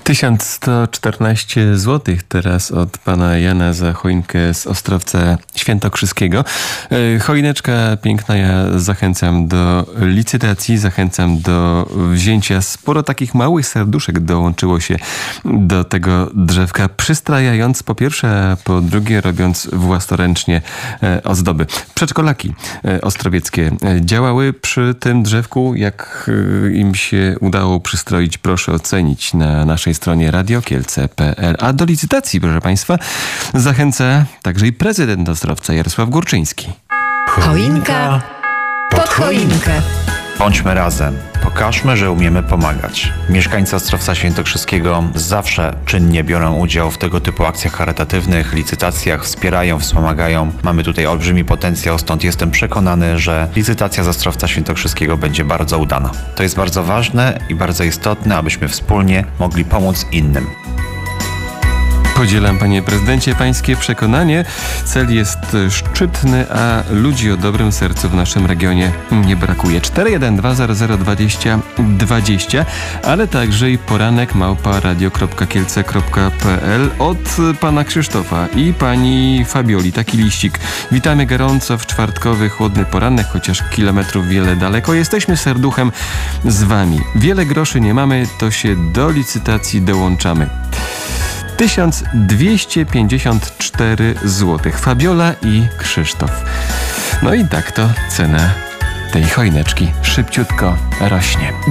1114 zł teraz od pana Jana za choinkę z Ostrowca Świętokrzyskiego. Choineczka piękna, ja zachęcam do licytacji, zachęcam do wzięcia. Sporo takich małych serduszek dołączyło się do tego drzewka, przystrajając po pierwsze, a po drugie robiąc własnoręcznie ozdoby. Przedszkolaki ostrowieckie działały przy tym drzewku. Jak im się udało przystroić, proszę ocenić na naszej stronie radiokielce.pl. A do licytacji, proszę państwa, zachęca także i prezydent Ostrowca Jarosław Górczyński. Choinka pod choinkę. Bądźmy razem. Pokażmy, że umiemy pomagać. Mieszkańcy Ostrowca Świętokrzyskiego zawsze czynnie biorą udział w tego typu akcjach charytatywnych, licytacjach, wspierają, wspomagają. Mamy tutaj olbrzymi potencjał, stąd jestem przekonany, że licytacja z Ostrowca Świętokrzyskiego będzie bardzo udana. To jest bardzo ważne i bardzo istotne, abyśmy wspólnie mogli pomóc innym. Podzielam, panie prezydencie, pańskie przekonanie. Cel jest szczytny, a ludzi o dobrym sercu w naszym regionie nie brakuje. 412002020, ale także i poranek @radio.kielce.pl od pana Krzysztofa i pani Fabioli. Taki liścik. Witamy gorąco w czwartkowy, chłodny poranek, chociaż kilometrów wiele daleko. Jesteśmy serduchem z wami. Wiele groszy nie mamy, to się do licytacji dołączamy. 1254 zł. Fabiola i Krzysztof. No i tak to cena tej choineczki szybciutko rośnie.